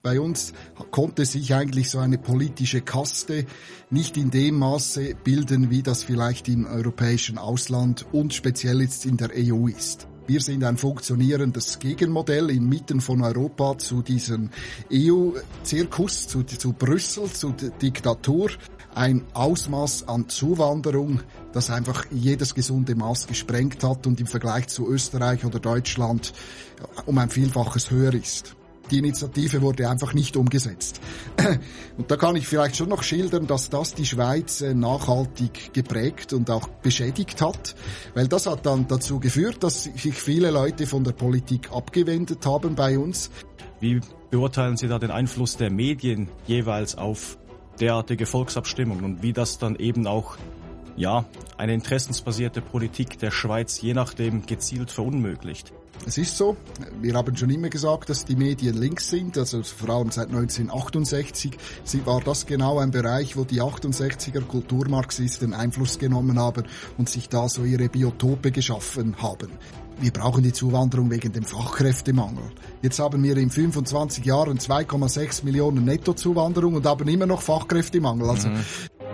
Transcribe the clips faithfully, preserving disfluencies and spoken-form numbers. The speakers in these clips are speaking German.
Bei uns konnte sich eigentlich so eine politische Kaste nicht in dem Maße bilden, wie das vielleicht im europäischen Ausland und speziell jetzt in der E U ist. Wir sind ein funktionierendes Gegenmodell inmitten von Europa zu diesem E U-Zirkus, zu, zu Brüssel, zu der Diktatur. Ein Ausmaß an Zuwanderung, das einfach jedes gesunde Maß gesprengt hat und im Vergleich zu Österreich oder Deutschland um ein Vielfaches höher ist. Die Initiative wurde einfach nicht umgesetzt. Und da kann ich vielleicht schon noch schildern, dass das die Schweiz nachhaltig geprägt und auch beschädigt hat, weil das hat dann dazu geführt, dass sich viele Leute von der Politik abgewendet haben bei uns. Wie beurteilen Sie da den Einfluss der Medien jeweils auf derartige Volksabstimmungen und wie das dann eben auch ja, eine interessensbasierte Politik der Schweiz je nachdem gezielt verunmöglicht? Es ist so, wir haben schon immer gesagt, dass die Medien links sind, also vor allem seit neunzehnhundertachtundsechzig war das genau ein Bereich, wo die achtundsechziger Kulturmarxisten Einfluss genommen haben und sich da so ihre Biotope geschaffen haben. Wir brauchen die Zuwanderung wegen dem Fachkräftemangel. Jetzt haben wir in fünfundzwanzig Jahren zwei Komma sechs Millionen Nettozuwanderung und haben immer noch Fachkräftemangel. Also mhm.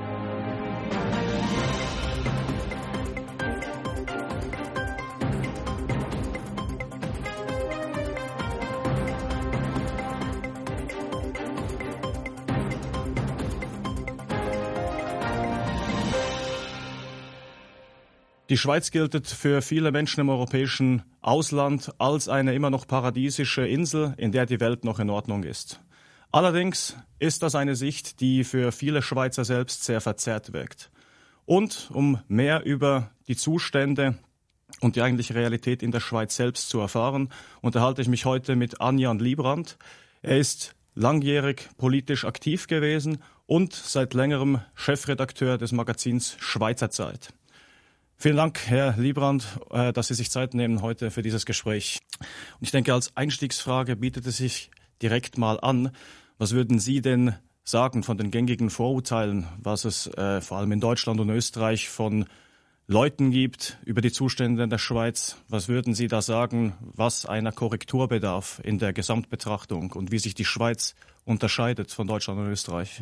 Die Schweiz gilt für viele Menschen im europäischen Ausland als eine immer noch paradiesische Insel, in der die Welt noch in Ordnung ist. Allerdings ist das eine Sicht, die für viele Schweizer selbst sehr verzerrt wirkt. Und um mehr über die Zustände und die eigentliche Realität in der Schweiz selbst zu erfahren, unterhalte ich mich heute mit Anjan Librand. Er ist langjährig politisch aktiv gewesen und seit längerem Chefredakteur des Magazins Schweizer Zeit. Vielen Dank, Herr Librand, dass Sie sich Zeit nehmen heute für dieses Gespräch. Und ich denke, als Einstiegsfrage bietet es sich direkt mal an. Was würden Sie denn sagen von den gängigen Vorurteilen, was es äh, vor allem in Deutschland und Österreich von Leuten gibt über die Zustände in der Schweiz? Was würden Sie da sagen, was einer Korrektur bedarf in der Gesamtbetrachtung und wie sich die Schweiz unterscheidet von Deutschland und Österreich?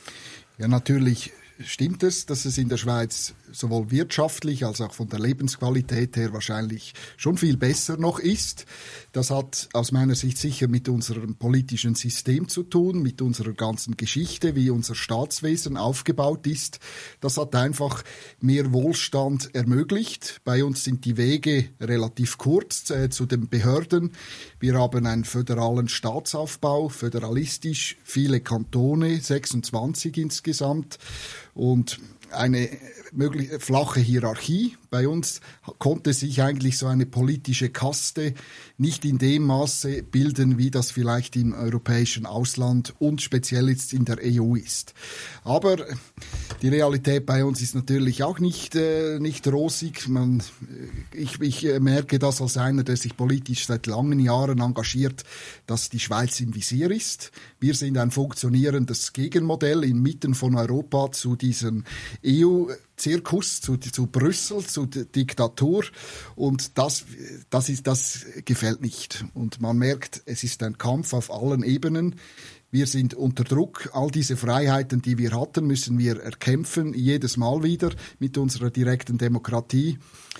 Ja, natürlich stimmt es, dass es in der Schweiz sowohl wirtschaftlich als auch von der Lebensqualität her wahrscheinlich schon viel besser noch ist. Das hat aus meiner Sicht sicher mit unserem politischen System zu tun, mit unserer ganzen Geschichte, wie unser Staatswesen aufgebaut ist. Das hat einfach mehr Wohlstand ermöglicht. Bei uns sind die Wege relativ kurz äh, zu den Behörden. Wir haben einen föderalen Staatsaufbau, föderalistisch, viele Kantone, sechsundzwanzig insgesamt. Und eine möglich flache Hierarchie. Bei uns konnte sich eigentlich so eine politische Kaste nicht in dem Maße bilden, wie das vielleicht im europäischen Ausland und speziell jetzt in der E U ist. Aber die Realität bei uns ist natürlich auch nicht, äh, nicht rosig. Man, ich, ich merke das als einer, der sich politisch seit langen Jahren engagiert, dass die Schweiz im Visier ist. Wir sind ein funktionierendes Gegenmodell inmitten von Europa zu diesem E U-Zirkus, zu, zu Brüssel, zu der Diktatur. Und das, das, ist, das gefällt nicht. Und man merkt, es ist ein Kampf auf allen Ebenen. Wir sind unter Druck. All diese Freiheiten, die wir hatten, müssen wir erkämpfen, jedes Mal wieder mit unserer direkten Demokratie.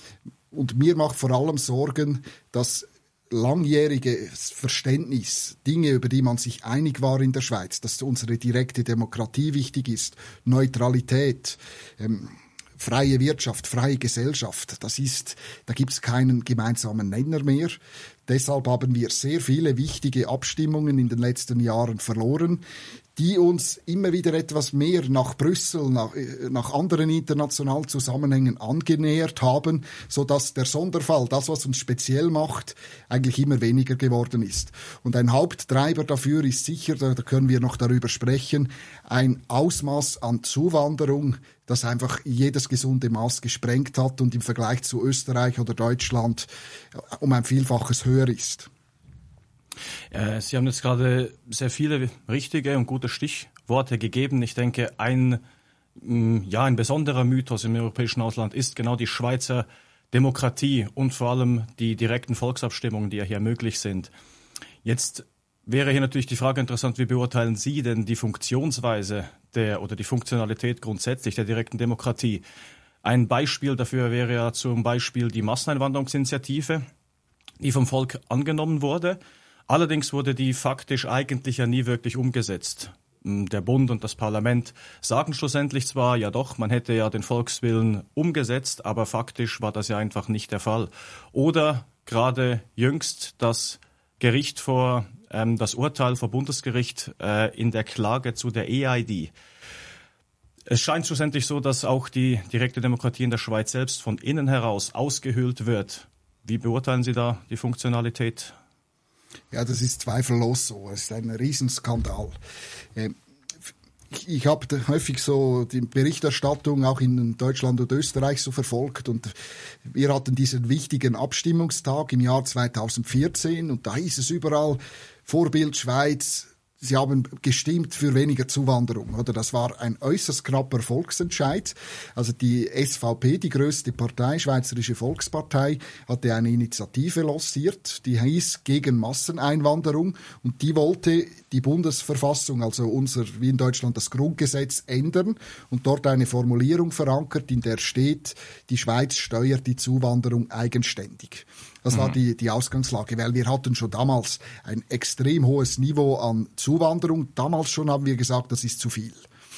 Und mir macht vor allem Sorgen, dass langjähriges Verständnis, Dinge, über die man sich einig war in der Schweiz, dass unsere direkte Demokratie wichtig ist, Neutralität, ähm, freie Wirtschaft, freie Gesellschaft, das ist, da gibt es keinen gemeinsamen Nenner mehr. Deshalb haben wir sehr viele wichtige Abstimmungen in den letzten Jahren verloren, die uns immer wieder etwas mehr nach Brüssel, nach, nach anderen internationalen Zusammenhängen angenähert haben, sodass der Sonderfall, das, was uns speziell macht, eigentlich immer weniger geworden ist. Und ein Haupttreiber dafür ist sicher, da können wir noch darüber sprechen, ein Ausmaß an Zuwanderung, das einfach jedes gesunde Maß gesprengt hat und im Vergleich zu Österreich oder Deutschland um ein Vielfaches höher ist. Sie haben jetzt gerade sehr viele richtige und gute Stichworte gegeben. Ich denke, ein, ja, ein besonderer Mythos im europäischen Ausland ist genau die Schweizer Demokratie und vor allem die direkten Volksabstimmungen, die ja hier möglich sind. Jetzt wäre hier natürlich die Frage interessant, wie beurteilen Sie denn die Funktionsweise der oder die Funktionalität grundsätzlich der direkten Demokratie? Ein Beispiel dafür wäre ja zum Beispiel die Masseneinwanderungsinitiative, die vom Volk angenommen wurde. Allerdings wurde die faktisch eigentlich ja nie wirklich umgesetzt. Der Bund und das Parlament sagen schlussendlich zwar, ja doch, man hätte ja den Volkswillen umgesetzt, aber faktisch war das ja einfach nicht der Fall. Oder gerade jüngst das Gericht vor, ähm, das Urteil vor Bundesgericht äh, in der Klage zu der E I D. Es scheint schlussendlich so, dass auch die direkte Demokratie in der Schweiz selbst von innen heraus ausgehöhlt wird. Wie beurteilen Sie da die Funktionalität? Ja, das ist zweifellos so. Es ist ein Riesenskandal. Ich habe häufig so die Berichterstattung auch in Deutschland und Österreich so verfolgt und wir hatten diesen wichtigen Abstimmungstag im Jahr zweitausendvierzehn und da hieß es überall, Vorbild Schweiz, Sie haben gestimmt für weniger Zuwanderung, oder? Das war ein äußerst knapper Volksentscheid. Also die S V P, die größte Partei, Schweizerische Volkspartei, hatte eine Initiative lanciert, die hieß gegen Masseneinwanderung und die wollte die Bundesverfassung, also unser, wie in Deutschland das Grundgesetz, ändern und dort eine Formulierung verankert, in der steht, die Schweiz steuert die Zuwanderung eigenständig. Das war die, die Ausgangslage, weil wir hatten schon damals ein extrem hohes Niveau an Zuwanderung. Damals schon haben wir gesagt, das ist zu viel.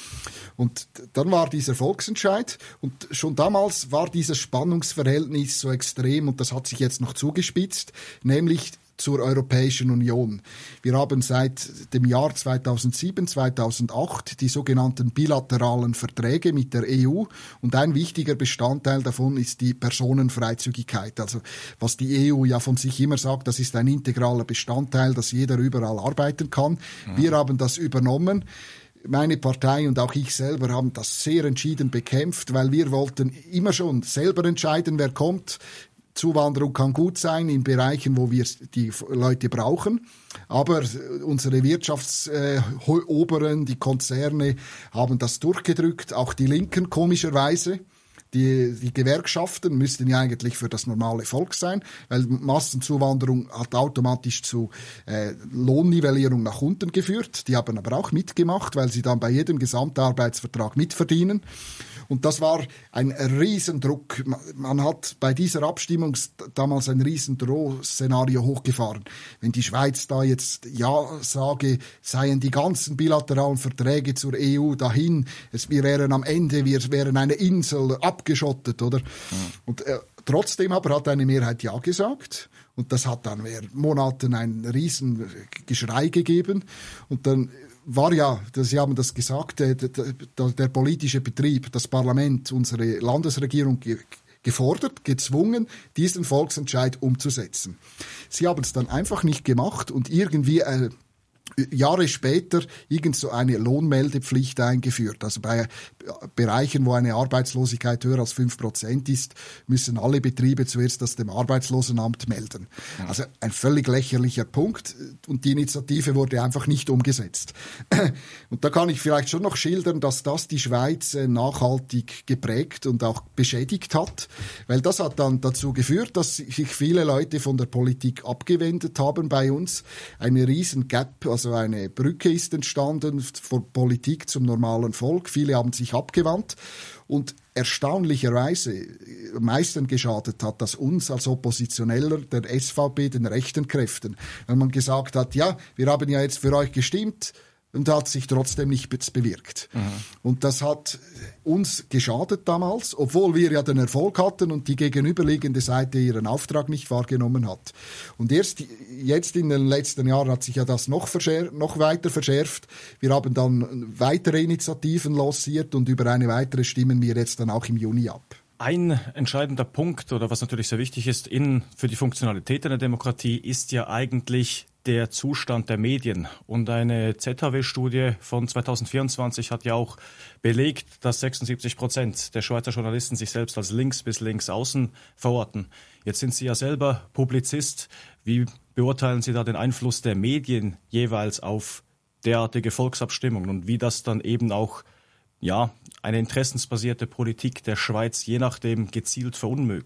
Und dann war dieser Volksentscheid und schon damals war dieses Spannungsverhältnis so extrem und das hat sich jetzt noch zugespitzt, nämlich zur Europäischen Union. Wir haben seit dem Jahr zweitausendsieben, zweitausendacht die sogenannten bilateralen Verträge mit der E U und ein wichtiger Bestandteil davon ist die Personenfreizügigkeit. Also was die E U ja von sich immer sagt, das ist ein integraler Bestandteil, dass jeder überall arbeiten kann. Mhm. Wir haben das übernommen. Meine Partei und auch ich selber haben das sehr entschieden bekämpft, weil wir wollten immer schon selber entscheiden, wer kommt. Zuwanderung kann gut sein in Bereichen, wo wir die Leute brauchen. Aber unsere Wirtschaftsoberen, die Konzerne, haben das durchgedrückt. Auch die Linken komischerweise. Die, die Gewerkschaften müssten ja eigentlich für das normale Volk sein, weil Massenzuwanderung hat automatisch zu äh, Lohnnivellierung nach unten geführt. Die haben aber auch mitgemacht, weil sie dann bei jedem Gesamtarbeitsvertrag mitverdienen. Und das war ein Riesendruck. Man hat bei dieser Abstimmung damals ein Riesendrohszenario hochgefahren. Wenn die Schweiz da jetzt Ja sage, seien die ganzen bilateralen Verträge zur E U dahin. Es, wir wären am Ende, wir wären eine Insel abgeschottet, oder? Mhm. Und äh, trotzdem aber hat eine Mehrheit Ja gesagt. Und das hat dann während Monaten ein Riesengeschrei gegeben. Und dann war ja, Sie haben das gesagt, der, der, der politische Betrieb, das Parlament, unsere Landesregierung ge, gefordert, gezwungen, diesen Volksentscheid umzusetzen. Sie haben es dann einfach nicht gemacht und irgendwie äh, Jahre später irgend so eine Lohnmeldepflicht eingeführt. Also bei Bereichen, wo eine Arbeitslosigkeit höher als fünf Prozent ist, müssen alle Betriebe zuerst das dem Arbeitslosenamt melden. Ja. Also ein völlig lächerlicher Punkt und die Initiative wurde einfach nicht umgesetzt. Und da kann ich vielleicht schon noch schildern, dass das die Schweiz nachhaltig geprägt und auch beschädigt hat, weil das hat dann dazu geführt, dass sich viele Leute von der Politik abgewendet haben bei uns. Eine riesen Gap, also eine Brücke ist entstanden von Politik zum normalen Volk. Viele haben sich abgewandt und erstaunlicherweise am meisten geschadet hat das uns als Oppositioneller, der S V P, den rechten Kräften. Wenn man gesagt hat, ja, wir haben ja jetzt für euch gestimmt, und hat sich trotzdem nichts bewirkt. Mhm. Und das hat uns geschadet damals, obwohl wir ja den Erfolg hatten und die gegenüberliegende Seite ihren Auftrag nicht wahrgenommen hat. Und erst jetzt in den letzten Jahren hat sich ja das noch, verschär- noch weiter verschärft. Wir haben dann weitere Initiativen lanciert und über eine weitere stimmen wir jetzt dann auch im Juni ab. Ein entscheidender Punkt, oder was natürlich sehr wichtig ist in, für die Funktionalität einer Demokratie, ist ja eigentlich der Zustand der Medien. Und eine Z H W-Studie von zweitausendvierundzwanzig hat ja auch belegt, dass sechsundsiebzig Prozent der Schweizer Journalisten sich selbst als links bis links außen verorten. Jetzt sind Sie ja selber Publizist. Wie beurteilen Sie da den Einfluss der Medien jeweils auf derartige Volksabstimmungen und wie das dann eben auch ja, eine interessensbasierte Politik der Schweiz je nachdem gezielt verunmöglicht?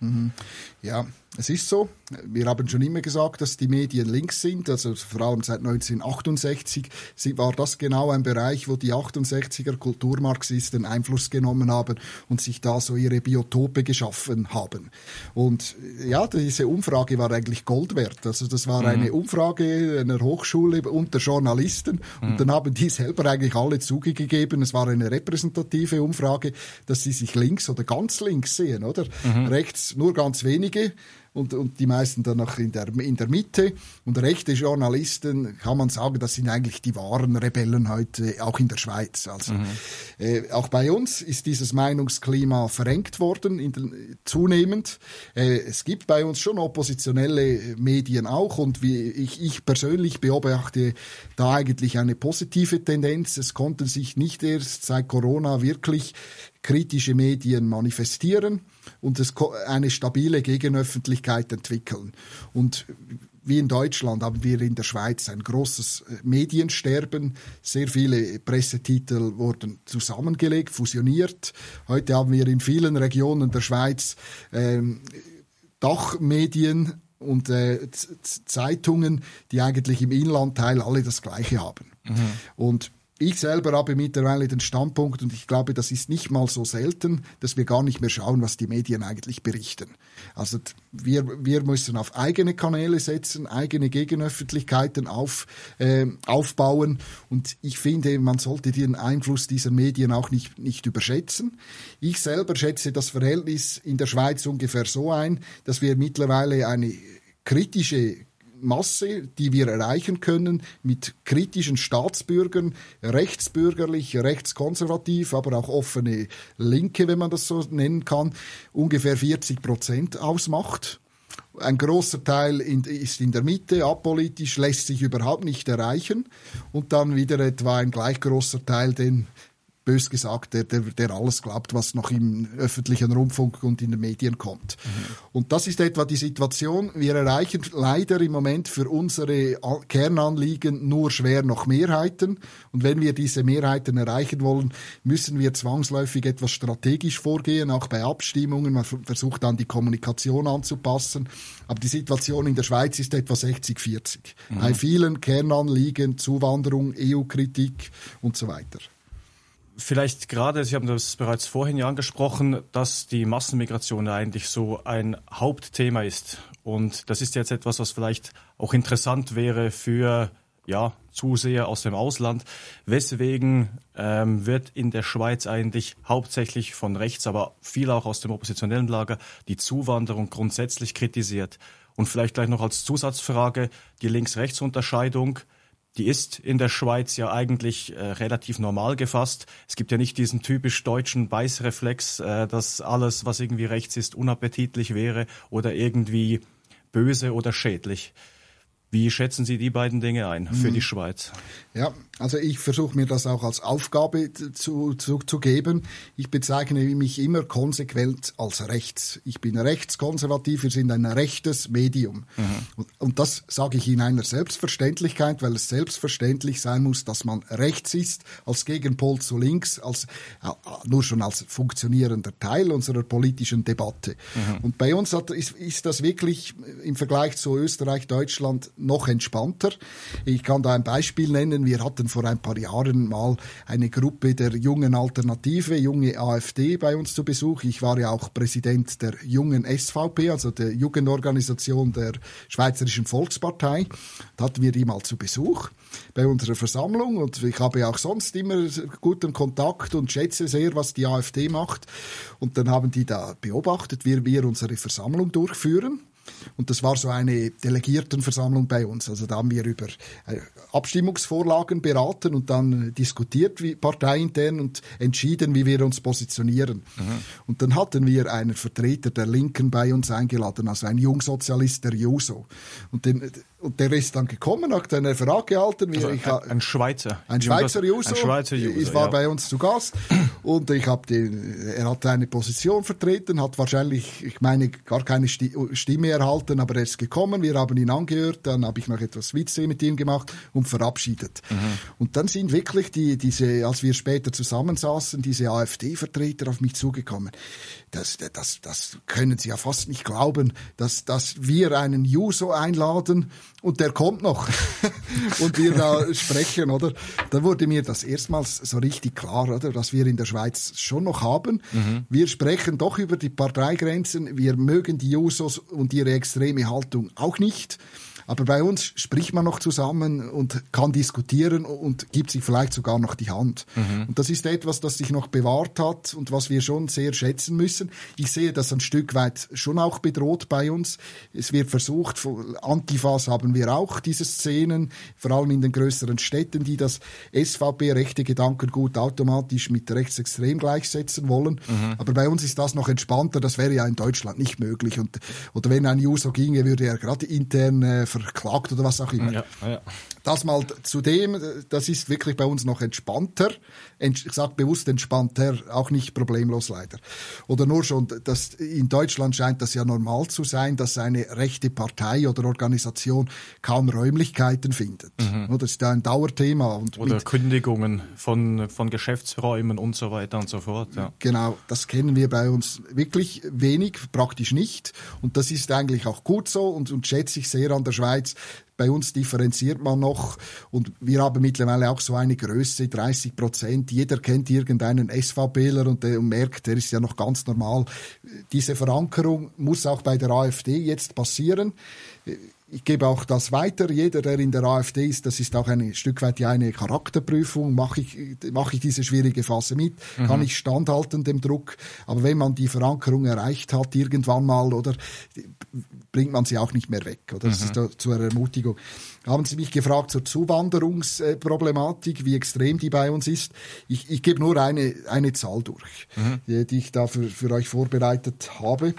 Ja, es ist so. Wir haben schon immer gesagt, dass die Medien links sind. Also vor allem seit neunzehnhundertachtundsechzig war das genau ein Bereich, wo die achtundsechziger Kulturmarxisten Einfluss genommen haben und sich da so ihre Biotope geschaffen haben. Und ja, diese Umfrage war eigentlich Gold wert. Also das war mhm. eine Umfrage einer Hochschule unter Journalisten mhm. und dann haben die selber eigentlich alle zugegeben, es war eine repräsentative Umfrage, dass sie sich links oder ganz links sehen, oder? Mhm. Rechts nur ganz wenige. Und, und die meisten dann noch in der, in der Mitte. Und rechte Journalisten, kann man sagen, das sind eigentlich die wahren Rebellen heute, auch in der Schweiz. Also mhm. äh, auch bei uns ist dieses Meinungsklima verengt worden, in den, zunehmend. Äh, es gibt bei uns schon oppositionelle Medien auch. Und wie ich, ich persönlich beobachte da eigentlich eine positive Tendenz. Es konnten sich nicht erst seit Corona wirklich kritische Medien manifestieren und es eine stabile Gegenöffentlichkeit entwickeln. Und wie in Deutschland haben wir in der Schweiz ein großes Mediensterben. Sehr viele Pressetitel wurden zusammengelegt, fusioniert. Heute haben wir in vielen Regionen der Schweiz ähm, Dachmedien und äh, Zeitungen, die eigentlich im Inlandteil alle das Gleiche haben. Mhm. Und ich selber habe mittlerweile den Standpunkt, und ich glaube, das ist nicht mal so selten, dass wir gar nicht mehr schauen, was die Medien eigentlich berichten. Also wir, wir müssen auf eigene Kanäle setzen, eigene Gegenöffentlichkeiten auf, äh, aufbauen. Und ich finde, man sollte den Einfluss dieser Medien auch nicht, nicht überschätzen. Ich selber schätze das Verhältnis in der Schweiz ungefähr so ein, dass wir mittlerweile eine kritische Masse, die wir erreichen können mit kritischen Staatsbürgern, rechtsbürgerlich, rechtskonservativ, aber auch offene Linke, wenn man das so nennen kann, ungefähr vierzig Prozent ausmacht. Ein großer Teil in, ist in der Mitte, apolitisch, lässt sich überhaupt nicht erreichen. Und dann wieder etwa ein gleich großer Teil, den bös gesagt, der, der, der alles glaubt, was noch im öffentlichen Rundfunk und in den Medien kommt. Mhm. Und das ist etwa die Situation. Wir erreichen leider im Moment für unsere Kernanliegen nur schwer noch Mehrheiten. Und wenn wir diese Mehrheiten erreichen wollen, müssen wir zwangsläufig etwas strategisch vorgehen, auch bei Abstimmungen. Man versucht dann die Kommunikation anzupassen. Aber die Situation in der Schweiz ist etwa sechzig vierzig. Mhm. Bei vielen Kernanliegen, Zuwanderung, E U-Kritik und so weiter. Vielleicht gerade, Sie haben das bereits vorhin ja angesprochen, dass die Massenmigration eigentlich so ein Hauptthema ist. Und das ist jetzt etwas, was vielleicht auch interessant wäre für ja, Zuseher aus dem Ausland. Weswegen ähm, wird in der Schweiz eigentlich hauptsächlich von rechts, aber viel auch aus dem oppositionellen Lager, die Zuwanderung grundsätzlich kritisiert? Und vielleicht gleich noch als Zusatzfrage die Links-Rechts-Unterscheidung. Die ist in der Schweiz ja eigentlich äh, relativ normal gefasst. Es gibt ja nicht diesen typisch deutschen Beißreflex, äh, dass alles, was irgendwie rechts ist, unappetitlich wäre oder irgendwie böse oder schädlich. Wie schätzen Sie die beiden Dinge ein für die Schweiz? Ja, also ich versuche mir das auch als Aufgabe zu, zu, zu geben. Ich bezeichne mich immer konsequent als rechts. Ich bin rechtskonservativ, wir sind ein rechtes Medium. Mhm. Und, und das sage ich in einer Selbstverständlichkeit, weil es selbstverständlich sein muss, dass man rechts ist, als Gegenpol zu links, als, äh, nur schon als funktionierender Teil unserer politischen Debatte. Mhm. Und bei uns hat, ist, ist das wirklich im Vergleich zu Österreich, Deutschland noch entspannter. Ich kann da ein Beispiel nennen. Wir hatten vor ein paar Jahren mal eine Gruppe der jungen Alternative, junge AfD bei uns zu Besuch. Ich war ja auch Präsident der jungen S V P, also der Jugendorganisation der Schweizerischen Volkspartei. Da hatten wir die mal zu Besuch bei unserer Versammlung und ich habe auch sonst immer guten Kontakt und schätze sehr, was die AfD macht. Und dann haben die da beobachtet, wie wir unsere Versammlung durchführen. Und das war so eine Delegiertenversammlung bei uns. Also da haben wir über Abstimmungsvorlagen beraten und dann diskutiert wie parteiintern und entschieden, wie wir uns positionieren. Mhm. Und dann hatten wir einen Vertreter der Linken bei uns eingeladen, also ein Jungsozialist der Juso. Und den Und der ist dann gekommen, hat einen Referat gehalten. Also ich, ein, ein Schweizer. Ein Schweizer Juso. Ein Schweizer Juso, Ich war ja. bei uns zu Gast und ich hab den, er hat eine Position vertreten, hat wahrscheinlich, ich meine, gar keine Stimme erhalten, aber er ist gekommen, wir haben ihn angehört, dann habe ich noch etwas Witze mit ihm gemacht und verabschiedet. Mhm. Und dann sind wirklich die, diese, als wir später zusammensaßen, diese AfD-Vertreter auf mich zugekommen. Das, das, das können Sie ja fast nicht glauben, dass, dass wir einen Juso einladen und der kommt noch und wir da sprechen, oder? Da wurde mir das erstmals so richtig klar, oder? Dass wir in der Schweiz schon noch haben. Mhm. Wir sprechen doch über die Parteigrenzen, wir mögen die Jusos und ihre extreme Haltung auch nicht. Aber bei uns spricht man noch zusammen und kann diskutieren und gibt sich vielleicht sogar noch die Hand. Mhm. Und das ist etwas, das sich noch bewahrt hat und was wir schon sehr schätzen müssen. Ich sehe das ein Stück weit schon auch bedroht bei uns. Es wird versucht, Antifas haben wir auch, diese Szenen, vor allem in den größeren Städten, die das S V P-rechte Gedankengut automatisch mit rechtsextrem gleichsetzen wollen. Mhm. Aber bei uns ist das noch entspannter. Das wäre ja in Deutschland nicht möglich. Und, oder wenn ein Juso ginge, würde er gerade intern äh, verklagt oder was auch immer. Ja, ja. Das mal zu dem, das ist wirklich bei uns noch entspannter. Ich sage bewusst entspannter, auch nicht problemlos leider. Oder nur schon, dass in Deutschland scheint das ja normal zu sein, dass eine rechte Partei oder Organisation kaum Räumlichkeiten findet. Mhm. Das ist ja ein Dauerthema. Und oder mit Kündigungen von, von Geschäftsräumen und so weiter und so fort. Ja. Genau, das kennen wir bei uns wirklich wenig, praktisch nicht. Und das ist eigentlich auch gut so und, und schätze ich sehr an der Schweiz. Bei uns differenziert man noch und wir haben mittlerweile auch so eine Größe, dreißig Prozent. Jeder kennt irgendeinen SVPler und der merkt, der ist ja noch ganz normal. Diese Verankerung muss auch bei der AfD jetzt passieren. Ich gebe auch das weiter. Jeder, der in der AfD ist, das ist auch ein Stück weit eine Charakterprüfung. Mache ich, mache ich diese schwierige Phase mit? Mhm. Kann ich standhalten dem Druck? Aber wenn man die Verankerung erreicht hat, irgendwann mal, oder, bringt man sie auch nicht mehr weg, oder? Das mhm. ist da zur Ermutigung. Haben Sie mich gefragt zur Zuwanderungsproblematik, wie extrem die bei uns ist? Ich, ich gebe nur eine, eine Zahl durch, mhm. die, die ich da für, für euch vorbereitet habe.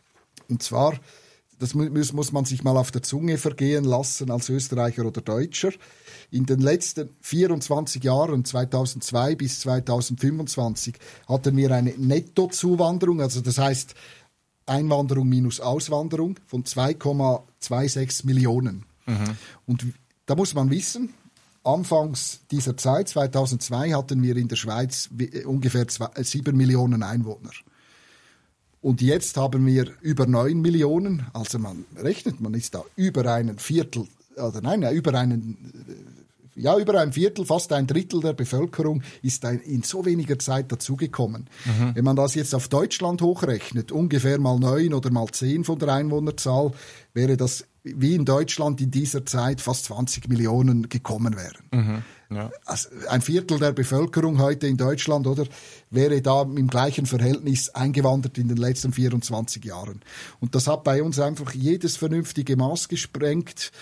Und zwar, das muss, muss man sich mal auf der Zunge vergehen lassen als Österreicher oder Deutscher. In den letzten vierundzwanzig Jahren, zweitausendzwei bis zweitausendfünfundzwanzig, hatten wir eine Nettozuwanderung, also das heißt Einwanderung minus Auswanderung von zwei Komma sechsundzwanzig Millionen. Mhm. Und da muss man wissen, anfangs dieser Zeit, zweitausendzwei, hatten wir in der Schweiz ungefähr sieben Millionen Einwohner. Und jetzt haben wir über neun Millionen, also man rechnet, man ist da über einen Viertel, oder nein, über einen, ja, über ein Viertel, fast ein Drittel der Bevölkerung ist in so weniger Zeit dazugekommen. Mhm. Wenn man das jetzt auf Deutschland hochrechnet, ungefähr mal neun oder mal zehn von der Einwohnerzahl, wäre das wie in Deutschland in dieser Zeit fast zwanzig Millionen gekommen wären. Mhm. Ja. Also ein Viertel der Bevölkerung heute in Deutschland, oder, wäre da im gleichen Verhältnis eingewandert in den letzten vierundzwanzig Jahren. Und das hat bei uns einfach jedes vernünftige Maß gesprengt.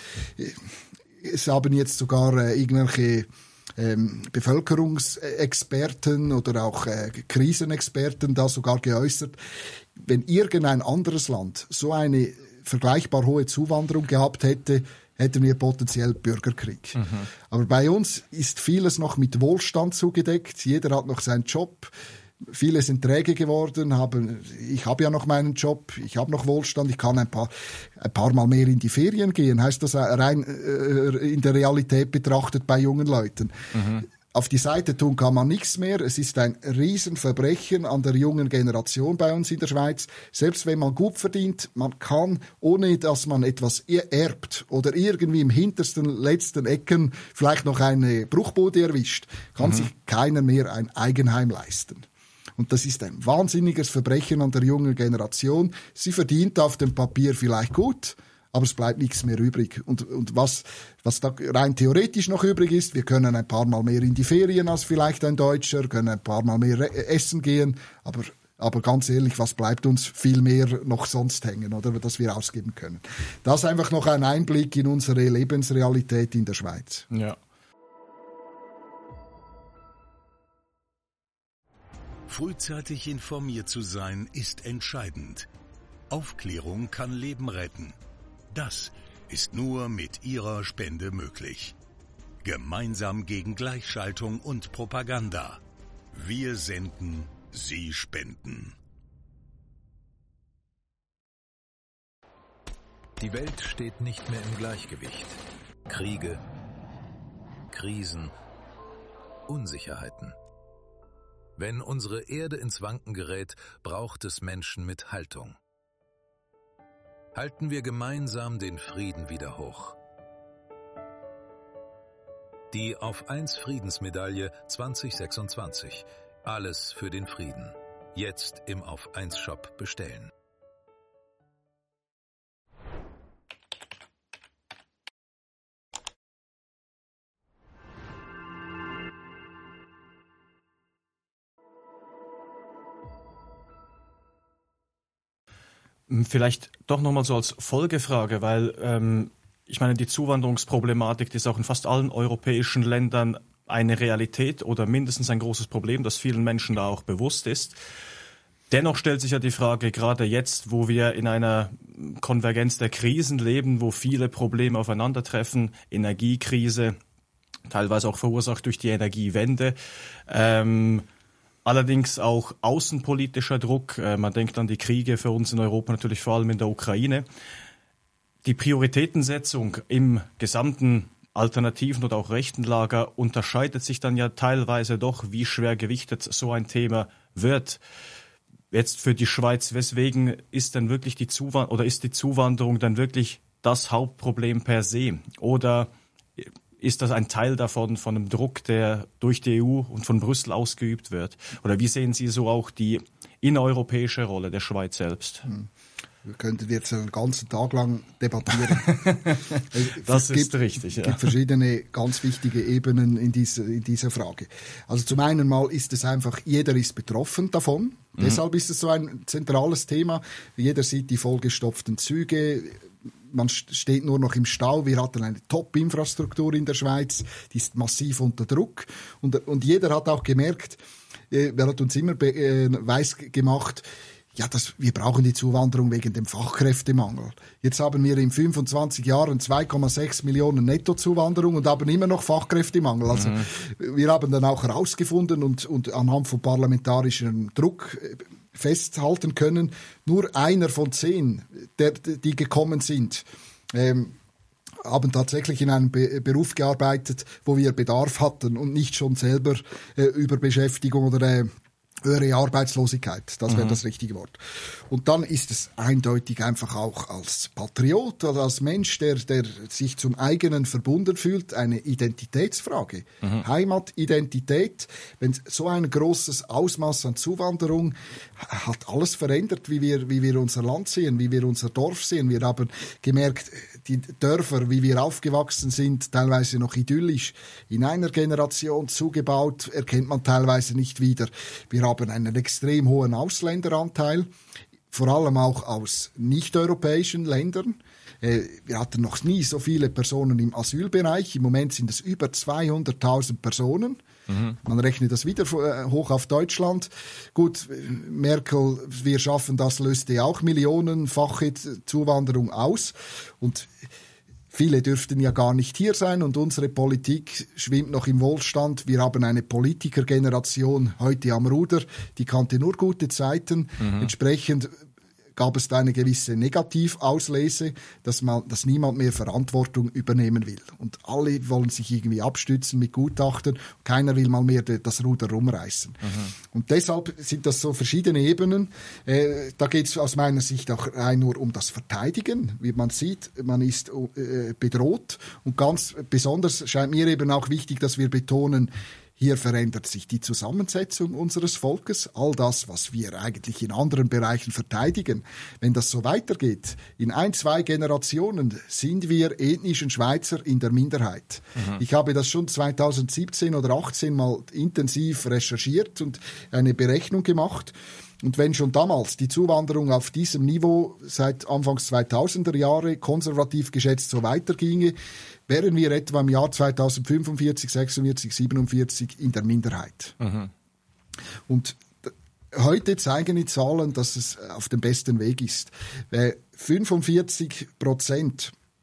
Es haben jetzt sogar äh, irgendwelche ähm, Bevölkerungsexperten oder auch äh, Krisenexperten da sogar geäußert, wenn irgendein anderes Land so eine vergleichbar hohe Zuwanderung gehabt hätte, hätten wir potenziell Bürgerkrieg. Mhm. Aber bei uns ist vieles noch mit Wohlstand zugedeckt. Jeder hat noch seinen Job. Viele sind träge geworden. Haben, ich habe ja noch meinen Job. Ich habe noch Wohlstand. Ich kann ein paar, ein paar Mal mehr in die Ferien gehen. Heißt das rein äh, in der Realität betrachtet bei jungen Leuten. Mhm. Auf die Seite tun kann man nichts mehr. Es ist ein Riesenverbrechen an der jungen Generation bei uns in der Schweiz. Selbst wenn man gut verdient, man kann, ohne dass man etwas erbt oder irgendwie im hintersten, letzten Ecken vielleicht noch eine Bruchbude erwischt, kann mhm. sich keiner mehr ein Eigenheim leisten. Und das ist ein wahnsinniges Verbrechen an der jungen Generation. Sie verdient auf dem Papier vielleicht gut, aber es bleibt nichts mehr übrig. Und, und was, was da rein theoretisch noch übrig ist, wir können ein paar Mal mehr in die Ferien als vielleicht ein Deutscher, können ein paar Mal mehr essen gehen, aber, aber ganz ehrlich, was bleibt uns viel mehr noch sonst hängen, oder, das wir ausgeben können. Das ist einfach noch ein Einblick in unsere Lebensrealität in der Schweiz. Ja. Frühzeitig informiert zu sein, ist entscheidend. Aufklärung kann Leben retten. Das ist nur mit Ihrer Spende möglich. Gemeinsam gegen Gleichschaltung und Propaganda. Wir senden, Sie spenden. Die Welt steht nicht mehr im Gleichgewicht. Kriege, Krisen, Unsicherheiten. Wenn unsere Erde ins Wanken gerät, braucht es Menschen mit Haltung. Halten wir gemeinsam den Frieden wieder hoch. Die Auf eins Friedensmedaille zwanzig sechsundzwanzig. Alles für den Frieden. Jetzt im Auf eins Shop bestellen. Vielleicht doch nochmal so als Folgefrage, weil ähm, ich meine, die Zuwanderungsproblematik, die ist auch in fast allen europäischen Ländern eine Realität oder mindestens ein großes Problem, das vielen Menschen da auch bewusst ist. Dennoch stellt sich ja die Frage, gerade jetzt, wo wir in einer Konvergenz der Krisen leben, wo viele Probleme aufeinandertreffen, Energiekrise, teilweise auch verursacht durch die Energiewende, ähm, allerdings auch außenpolitischer Druck. Äh, man denkt an die Kriege für uns in Europa, natürlich vor allem in der Ukraine. Die Prioritätensetzung im gesamten alternativen oder auch rechten Lager unterscheidet sich dann ja teilweise doch, wie schwer gewichtet so ein Thema wird. Jetzt für die Schweiz, weswegen ist denn wirklich die Zuwanderung oder ist die Zuwanderung dann wirklich das Hauptproblem per se? Oder ist das ein Teil davon, von einem Druck, der durch die E U und von Brüssel ausgeübt wird? Oder wie sehen Sie so auch die innereuropäische Rolle der Schweiz selbst? Hm. Wir könnten jetzt einen ganzen Tag lang debattieren. Das es gibt, ist richtig. Ja. Es gibt verschiedene ganz wichtige Ebenen in dieser, in dieser Frage. Also zum einen mal ist es einfach, jeder ist betroffen davon. Mhm. Deshalb ist es so ein zentrales Thema. Jeder sieht die vollgestopften Züge. Man steht nur noch im Stau. Wir hatten eine Top-Infrastruktur in der Schweiz. Die ist massiv unter Druck. Und, und jeder hat auch gemerkt, äh, wer hat uns immer be- äh, weiß gemacht, ja, das, wir brauchen die Zuwanderung wegen dem Fachkräftemangel. Jetzt haben wir in fünfundzwanzig Jahren zwei Komma sechs Millionen Nettozuwanderung und haben immer noch Fachkräftemangel. Also mhm. wir haben dann auch herausgefunden und, und anhand von parlamentarischem Druck festhalten können, nur einer von zehn, der, die gekommen sind, ähm, haben tatsächlich in einem Be- Beruf gearbeitet, wo wir Bedarf hatten und nicht schon selber äh, Überbeschäftigung oder äh, höhere Arbeitslosigkeit, das wäre mhm. das richtige Wort. Und dann ist es eindeutig einfach auch als Patriot oder als Mensch, der, der sich zum eigenen verbunden fühlt, eine Identitätsfrage. Mhm. Heimatidentität, wenn so ein großes Ausmaß an Zuwanderung hat alles verändert, wie wir, wie wir unser Land sehen, wie wir unser Dorf sehen. Wir haben gemerkt, die Dörfer, wie wir aufgewachsen sind, teilweise noch idyllisch, in einer Generation zugebaut, erkennt man teilweise nicht wieder. Wir haben einen extrem hohen Ausländeranteil, vor allem auch aus nicht-europäischen Ländern. Wir hatten noch nie so viele Personen im Asylbereich. Im Moment sind es über zweihunderttausend Personen. Mhm. Man rechnet das wieder hoch auf Deutschland. Gut, Merkel, wir schaffen das, löste auch millionenfache Zuwanderung aus. Und viele dürften ja gar nicht hier sein und unsere Politik schwimmt noch im Wohlstand. Wir haben eine Politikergeneration heute am Ruder, die kannte nur gute Zeiten. Mhm. Entsprechend gab es da eine gewisse Negativauslese, dass, man, dass niemand mehr Verantwortung übernehmen will. Und alle wollen sich irgendwie abstützen mit Gutachten. Keiner will mal mehr das Ruder rumreißen. Mhm. Und deshalb sind das so verschiedene Ebenen. Äh, da geht es aus meiner Sicht auch rein nur um das Verteidigen. Wie man sieht, man ist äh, bedroht. Und ganz besonders scheint mir eben auch wichtig, dass wir betonen, hier verändert sich die Zusammensetzung unseres Volkes, all das, was wir eigentlich in anderen Bereichen verteidigen. Wenn das so weitergeht, in ein, zwei Generationen sind wir ethnischen Schweizer in der Minderheit. Mhm. Ich habe das schon zweitausendsiebzehn oder achtzehn mal intensiv recherchiert und eine Berechnung gemacht. Und wenn schon damals die Zuwanderung auf diesem Niveau seit Anfangs zweitausender Jahre konservativ geschätzt so weiterginge, wären wir etwa im Jahr zweitausendfünfundvierzig, sechsundvierzig, siebenundvierzig in der Minderheit. Mhm. Und heute zeigen die Zahlen, dass es auf dem besten Weg ist. fünfundvierzig Prozent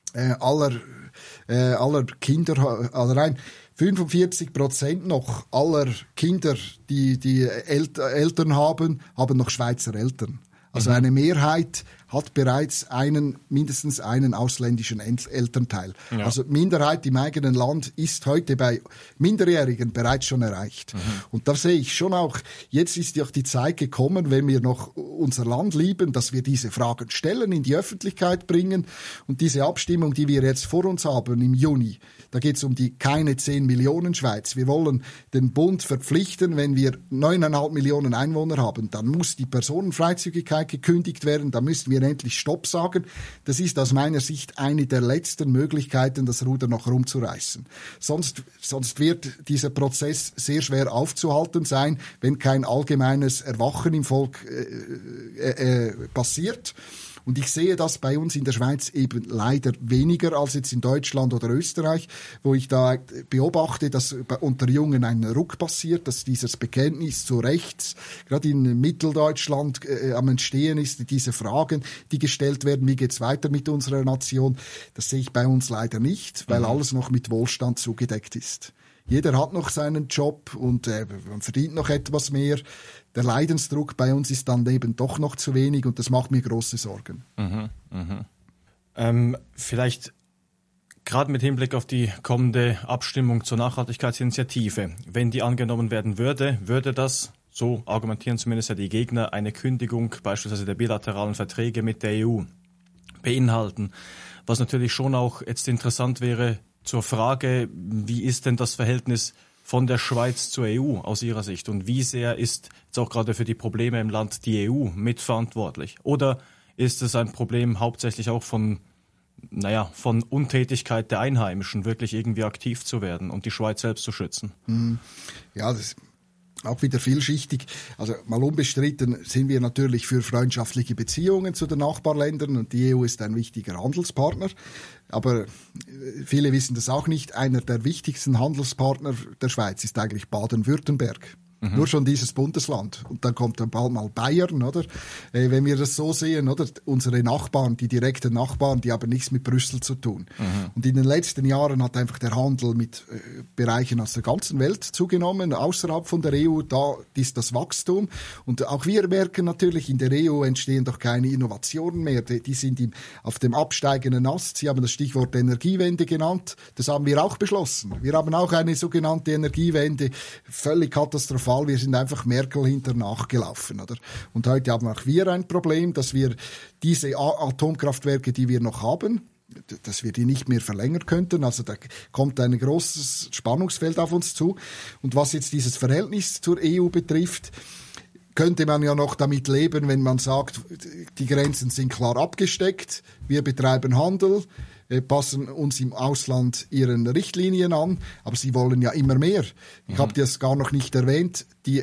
äh, aller, äh, aller Kinder, also rein fünfundvierzig Prozent noch aller Kinder, die, die Elter, Eltern haben, haben noch Schweizer Eltern. Also eine Mehrheit hat bereits einen, mindestens einen ausländischen Elternteil. Ja. Also Minderheit im eigenen Land ist heute bei Minderjährigen bereits schon erreicht. Mhm. Und da sehe ich schon auch, jetzt ist ja auch die Zeit gekommen, wenn wir noch unser Land lieben, dass wir diese Fragen stellen, in die Öffentlichkeit bringen. Und diese Abstimmung, die wir jetzt vor uns haben im Juni, da geht es um die keine zehn Millionen Schweiz. Wir wollen den Bund verpflichten, wenn wir neuneinhalb Millionen Einwohner haben, dann muss die Personenfreizügigkeit gekündigt werden, da müssen wir endlich Stopp sagen. Das ist aus meiner Sicht eine der letzten Möglichkeiten, das Ruder noch rumzureißen. Sonst, sonst wird dieser Prozess sehr schwer aufzuhalten sein, wenn kein allgemeines Erwachen im Volk äh, äh, äh, passiert. Und ich sehe das bei uns in der Schweiz eben leider weniger als jetzt in Deutschland oder Österreich, wo ich da beobachte, dass unter Jungen ein Ruck passiert, dass dieses Bekenntnis zu rechts, gerade in Mitteldeutschland äh, am Entstehen ist, diese Fragen, die gestellt werden, wie geht's weiter mit unserer Nation, das sehe ich bei uns leider nicht, weil mhm. alles noch mit Wohlstand zugedeckt ist. Jeder hat noch seinen Job und äh, man verdient noch etwas mehr. Der Leidensdruck bei uns ist dann eben doch noch zu wenig und das macht mir große Sorgen. Mhm, mh. ähm, vielleicht gerade mit Hinblick auf die kommende Abstimmung zur Nachhaltigkeitsinitiative, wenn die angenommen werden würde, würde das, so argumentieren zumindest ja die Gegner, eine Kündigung beispielsweise der bilateralen Verträge mit der E U beinhalten. Was natürlich schon auch jetzt interessant wäre zur Frage, wie ist denn das Verhältnis von der Schweiz zur E U aus Ihrer Sicht? Und wie sehr ist jetzt auch gerade für die Probleme im Land die E U mitverantwortlich? Oder ist es ein Problem hauptsächlich auch von, naja, von Untätigkeit der Einheimischen, wirklich irgendwie aktiv zu werden und die Schweiz selbst zu schützen? Ja, das ist auch wieder vielschichtig. Also mal unbestritten sind wir natürlich für freundschaftliche Beziehungen zu den Nachbarländern und die E U ist ein wichtiger Handelspartner. Aber viele wissen das auch nicht. Einer der wichtigsten Handelspartner der Schweiz ist eigentlich Baden-Württemberg. Mhm. Nur schon dieses Bundesland. Und dann kommt dann bald mal Bayern, oder? Äh, wenn wir das so sehen, oder? Unsere Nachbarn, die direkten Nachbarn, die haben nichts mit Brüssel zu tun. Mhm. Und in den letzten Jahren hat einfach der Handel mit äh, Bereichen aus der ganzen Welt zugenommen, außerhalb von der E U. Da ist das Wachstum. Und auch wir merken natürlich, in der E U entstehen doch keine Innovationen mehr. Die, die sind im, auf dem absteigenden Ast. Sie haben das Stichwort Energiewende genannt. Das haben wir auch beschlossen. Wir haben auch eine sogenannte Energiewende, völlig katastrophal. Wir sind einfach Merkel hinter nachgelaufen, oder? Und heute haben auch wir ein Problem, dass wir diese Atomkraftwerke, die wir noch haben, dass wir die nicht mehr verlängern könnten. Also da kommt ein großes Spannungsfeld auf uns zu. Und was jetzt dieses Verhältnis zur E U betrifft, könnte man ja noch damit leben, wenn man sagt, die Grenzen sind klar abgesteckt, wir betreiben Handel, passen uns im Ausland ihren Richtlinien an, aber sie wollen ja immer mehr. Ich mhm. habe das gar noch nicht erwähnt, die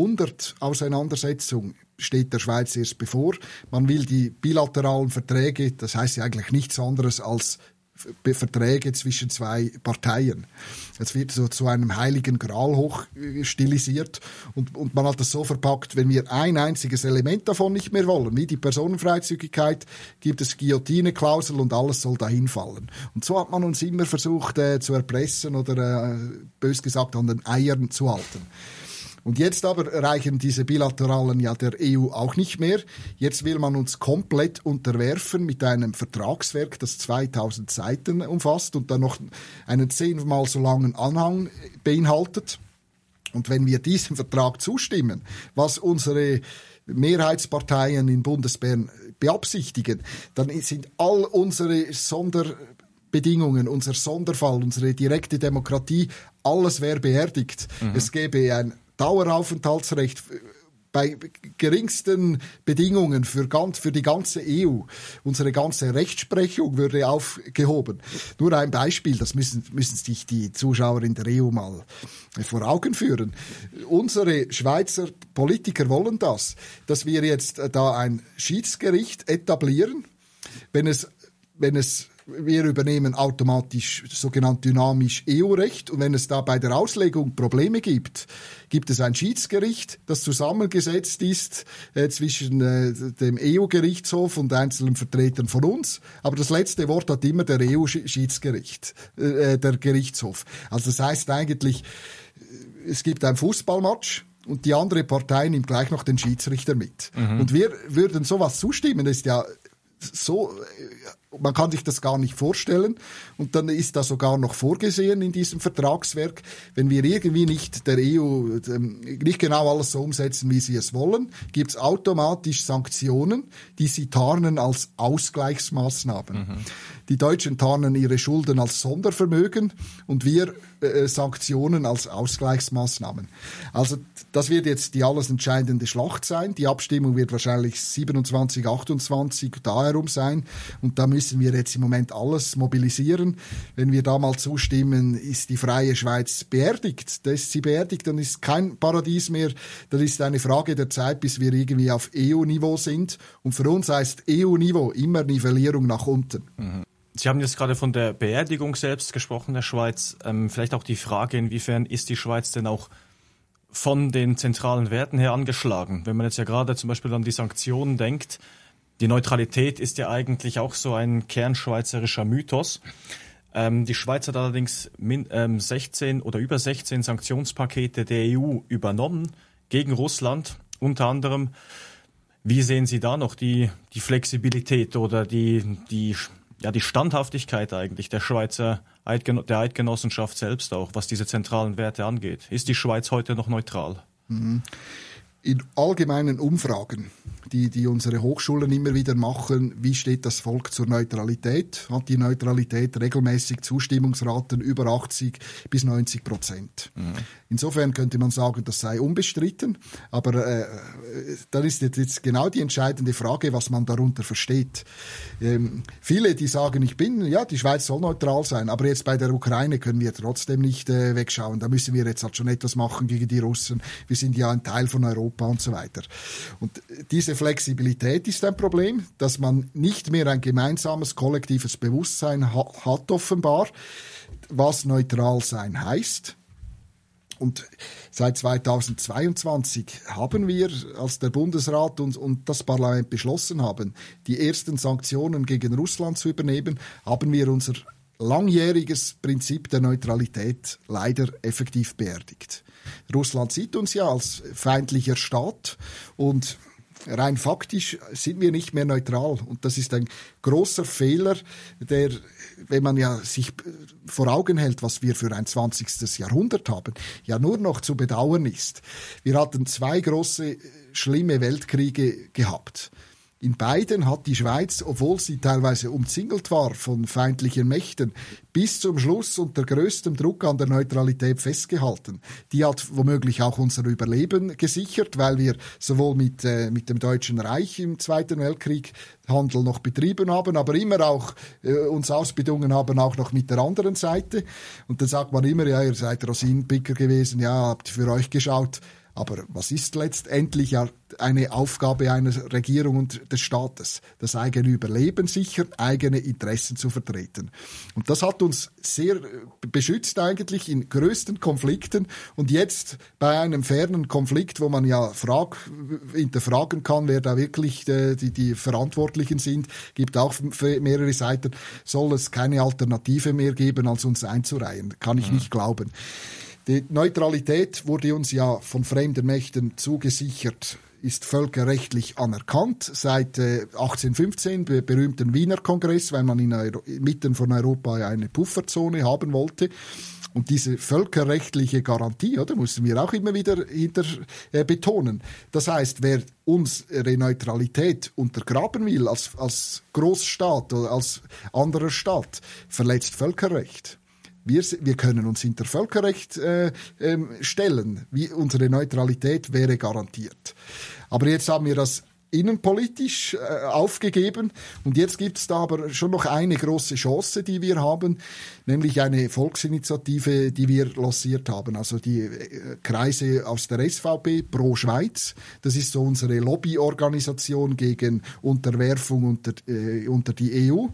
Jahrhundert-Auseinandersetzung steht der Schweiz erst bevor. Man will die bilateralen Verträge, das heißt ja eigentlich nichts anderes als Verträge zwischen zwei Parteien. Es wird so zu einem heiligen Gral hoch stilisiert und, und man hat das so verpackt, wenn wir ein einziges Element davon nicht mehr wollen, wie die Personenfreizügigkeit, gibt es Guillotine-Klausel und alles soll dahin fallen. Und so hat man uns immer versucht äh, zu erpressen oder äh, bös gesagt an den Eiern zu halten. Und jetzt aber reichen diese bilateralen ja der E U auch nicht mehr. Jetzt will man uns komplett unterwerfen mit einem Vertragswerk, das zweitausend Seiten umfasst und dann noch einen zehnmal so langen Anhang beinhaltet. Und wenn wir diesem Vertrag zustimmen, was unsere Mehrheitsparteien in Bundesbern beabsichtigen, dann sind all unsere Sonderbedingungen, unser Sonderfall, unsere direkte Demokratie, alles wäre beerdigt. Mhm. Es gäbe ein Daueraufenthaltsrecht bei geringsten Bedingungen für, ganz, für die ganze E U. Unsere ganze Rechtsprechung würde aufgehoben. Nur ein Beispiel, das müssen, müssen sich die Zuschauer in der E U mal vor Augen führen. Unsere Schweizer Politiker wollen das, dass wir jetzt da ein Schiedsgericht etablieren, wenn es, wenn es wir übernehmen automatisch sogenannt dynamisch E U-Recht und wenn es da bei der Auslegung Probleme gibt, gibt es ein Schiedsgericht, das zusammengesetzt ist äh, zwischen äh, dem E U-Gerichtshof und einzelnen Vertretern von uns, aber das letzte Wort hat immer der E U-Schiedsgericht, äh, der Gerichtshof. Also das heißt eigentlich, es gibt ein Fußballmatch und die andere Partei nimmt gleich noch den Schiedsrichter mit. Mhm. Und wir würden sowas zustimmen, das ist ja so, man kann sich das gar nicht vorstellen und dann ist das sogar noch vorgesehen in diesem Vertragswerk, wenn wir irgendwie nicht der E U nicht genau alles so umsetzen, wie sie es wollen, gibt es automatisch Sanktionen, die sie tarnen als Ausgleichsmaßnahmen. Mhm. Die Deutschen tarnen ihre Schulden als Sondervermögen und wir äh, Sanktionen als Ausgleichsmaßnahmen. Also das wird jetzt die alles entscheidende Schlacht sein. Die Abstimmung wird wahrscheinlich siebenundzwanzig, achtundzwanzig da herum sein und da müssen wir jetzt im Moment alles mobilisieren. Wenn wir da mal zustimmen, ist die freie Schweiz beerdigt. Da ist sie beerdigt, dann ist kein Paradies mehr. Das ist eine Frage der Zeit, bis wir irgendwie auf E U-Niveau sind. Und für uns heißt E U-Niveau immer Nivellierung nach unten. Mhm. Sie haben jetzt gerade von der Beerdigung selbst gesprochen, der Schweiz. Ähm, vielleicht auch die Frage, inwiefern ist die Schweiz denn auch von den zentralen Werten her angeschlagen? Wenn man jetzt ja gerade zum Beispiel an die Sanktionen denkt, die Neutralität ist ja eigentlich auch so ein kernschweizerischer Mythos. Ähm, die Schweiz hat allerdings min, ähm, sechzehn oder über sechzehn Sanktionspakete der E U übernommen gegen Russland, unter anderem. Wie sehen Sie da noch die, die Flexibilität oder die, die Ja, die Standhaftigkeit eigentlich der Schweizer Eidgen- der Eidgenossenschaft selbst auch, was diese zentralen Werte angeht? Ist die Schweiz heute noch neutral? In allgemeinen Umfragen, die, die unsere Hochschulen immer wieder machen, wie steht das Volk zur Neutralität, hat die Neutralität regelmäßig Zustimmungsraten über achtzig bis neunzig Prozent. Mhm. Insofern könnte man sagen, das sei unbestritten, aber äh, dann ist jetzt, jetzt genau die entscheidende Frage, was man darunter versteht. Ähm, viele, die sagen, ich bin, ja, die Schweiz soll neutral sein, aber jetzt bei der Ukraine können wir trotzdem nicht äh, wegschauen. Da müssen wir jetzt halt schon etwas machen gegen die Russen. Wir sind ja ein Teil von Europa und so weiter. Und diese Flexibilität ist ein Problem, dass man nicht mehr ein gemeinsames kollektives Bewusstsein ha- hat offenbar, was neutral sein heißt. Und seit zweitausendzweiundzwanzig haben wir, als der Bundesrat und, und das Parlament beschlossen haben, die ersten Sanktionen gegen Russland zu übernehmen, haben wir unser langjähriges Prinzip der Neutralität leider effektiv beerdigt. Russland sieht uns ja als feindlicher Staat und rein faktisch sind wir nicht mehr neutral. Und das ist ein großer Fehler, der, wenn man ja sich vor Augen hält, was wir für ein zwanzigstes Jahrhundert haben, ja nur noch zu bedauern ist. Wir hatten zwei große, schlimme Weltkriege gehabt. In beiden hat die Schweiz, obwohl sie teilweise umzingelt war von feindlichen Mächten, bis zum Schluss unter größtem Druck an der Neutralität festgehalten. Die hat womöglich auch unser Überleben gesichert, weil wir sowohl mit, äh, mit dem Deutschen Reich im Zweiten Weltkrieg Handel noch betrieben haben, aber immer auch äh, uns ausbedungen haben, auch noch mit der anderen Seite. Und dann sagt man immer, ja, ihr seid Rosinenpicker gewesen, ja, habt für euch geschaut. Aber was ist letztendlich ja eine Aufgabe einer Regierung und des Staates? Das eigene Überleben sichern, eigene Interessen zu vertreten. Und das hat uns sehr beschützt eigentlich in größten Konflikten. Und jetzt bei einem fernen Konflikt, wo man ja frag, hinterfragen kann, wer da wirklich die, die, die Verantwortlichen sind, gibt auch mehrere Seiten, soll es keine Alternative mehr geben, als uns einzureihen. Kann ich mhm. nicht glauben. Die Neutralität wurde uns ja von fremden Mächten zugesichert, ist völkerrechtlich anerkannt seit äh, achtzehnhundertfünfzehn, dem berühmten Wiener Kongress, weil man in Euro- mitten von Europa eine Pufferzone haben wollte. Und diese völkerrechtliche Garantie, oder, müssen wir auch immer wieder hinter, äh, betonen. Das heißt, wer unsere Neutralität untergraben will als, als Großstaat oder als anderer Staat, verletzt Völkerrecht. Wir, wir können uns hinter Völkerrecht äh, äh, stellen. Wie unsere Neutralität wäre garantiert. Aber jetzt haben wir das innenpolitisch äh, aufgegeben. Und jetzt gibt es da aber schon noch eine große Chance, die wir haben, nämlich eine Volksinitiative, die wir lanciert haben. Also die äh, Kreise aus der S V P pro Schweiz. Das ist so unsere Lobbyorganisation gegen Unterwerfung unter, äh, unter die E U.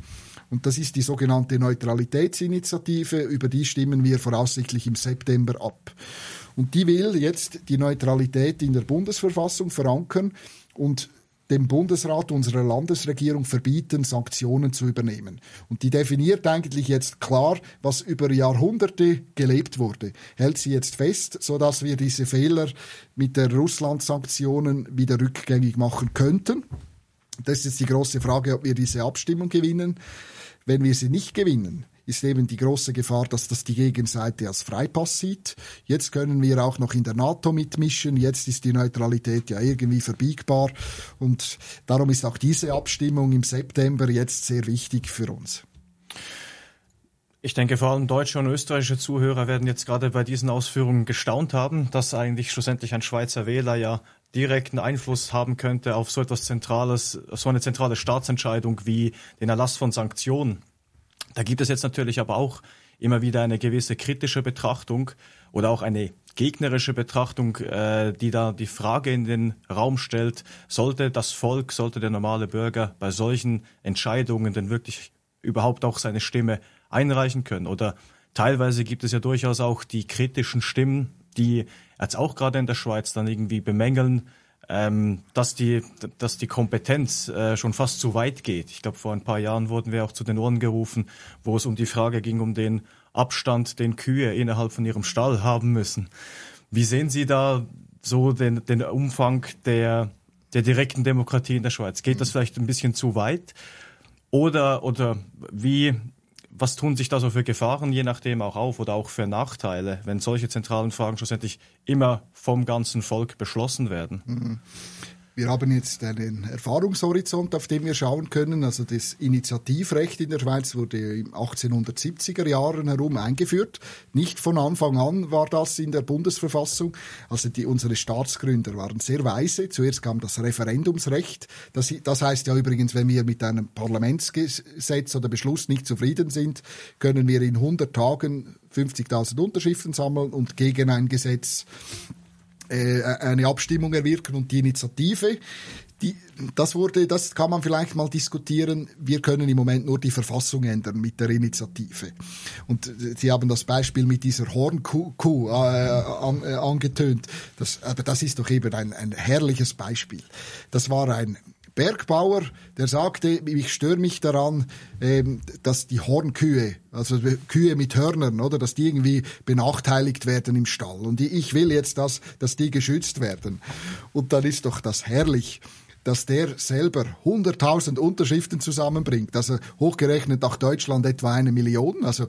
Und das ist die sogenannte Neutralitätsinitiative, über die stimmen wir voraussichtlich im September ab. Und die will jetzt die Neutralität in der Bundesverfassung verankern und dem Bundesrat unserer Landesregierung verbieten, Sanktionen zu übernehmen. Und die definiert eigentlich jetzt klar, was über Jahrhunderte gelebt wurde. Hält sie jetzt fest, sodass wir diese Fehler mit der Russland-Sanktionen wieder rückgängig machen könnten. Das ist jetzt die große Frage, ob wir diese Abstimmung gewinnen. Wenn wir sie nicht gewinnen, ist eben die große Gefahr, dass das die Gegenseite als Freipass sieht. Jetzt können wir auch noch in der NATO mitmischen. Jetzt ist die Neutralität ja irgendwie verbiegbar. Und darum ist auch diese Abstimmung im September jetzt sehr wichtig für uns. Ich denke, vor allem deutsche und österreichische Zuhörer werden jetzt gerade bei diesen Ausführungen gestaunt haben, dass eigentlich schlussendlich ein Schweizer Wähler ja direkten Einfluss haben könnte auf so etwas Zentrales, so eine zentrale Staatsentscheidung wie den Erlass von Sanktionen. Da gibt es jetzt natürlich aber auch immer wieder eine gewisse kritische Betrachtung oder auch eine gegnerische Betrachtung, äh, die da die Frage in den Raum stellt, sollte das Volk, sollte der normale Bürger bei solchen Entscheidungen denn wirklich überhaupt auch seine Stimme einreichen können? Oder teilweise gibt es ja durchaus auch die kritischen Stimmen, die jetzt auch gerade in der Schweiz dann irgendwie bemängeln, Ähm, dass die, dass die Kompetenz äh, schon fast zu weit geht. Ich glaube, vor ein paar Jahren wurden wir auch zu den Ohren gerufen, wo es um die Frage ging, um den Abstand, den Kühe innerhalb von ihrem Stall haben müssen. Wie sehen Sie da so den, den Umfang der, der direkten Demokratie in der Schweiz? Geht das vielleicht ein bisschen zu weit? Oder, oder wie, was tun sich da so für Gefahren je nachdem auch auf oder auch für Nachteile, wenn solche zentralen Fragen schlussendlich immer vom ganzen Volk beschlossen werden? Wir haben jetzt einen Erfahrungshorizont, auf den wir schauen können. Also das Initiativrecht in der Schweiz wurde in achtzehnhundertsiebziger Jahren herum eingeführt. Nicht von Anfang an war das in der Bundesverfassung. Also die, unsere Staatsgründer waren sehr weise. Zuerst kam das Referendumsrecht. Das, das heißt ja übrigens, wenn wir mit einem Parlamentsgesetz oder Beschluss nicht zufrieden sind, können wir in hundert Tagen fünfzigtausend Unterschriften sammeln und gegen ein Gesetz eine Abstimmung erwirken. Und die Initiative, die, das wurde, das kann man vielleicht mal diskutieren. Wir können im Moment nur die Verfassung ändern mit der Initiative. Und Sie haben das Beispiel mit dieser Hornkuh äh, an, äh, angetönt. Das, aber das ist doch eben ein, ein herrliches Beispiel. Das war ein Bergbauer, der sagte, ich störe mich daran, ähm, dass die Hornkühe, also Kühe mit Hörnern, oder, dass die irgendwie benachteiligt werden im Stall. Und ich will jetzt, dass, dass die geschützt werden. Und dann ist doch das herrlich, dass der selber hunderttausend Unterschriften zusammenbringt. Also hochgerechnet nach Deutschland etwa eine Million. Also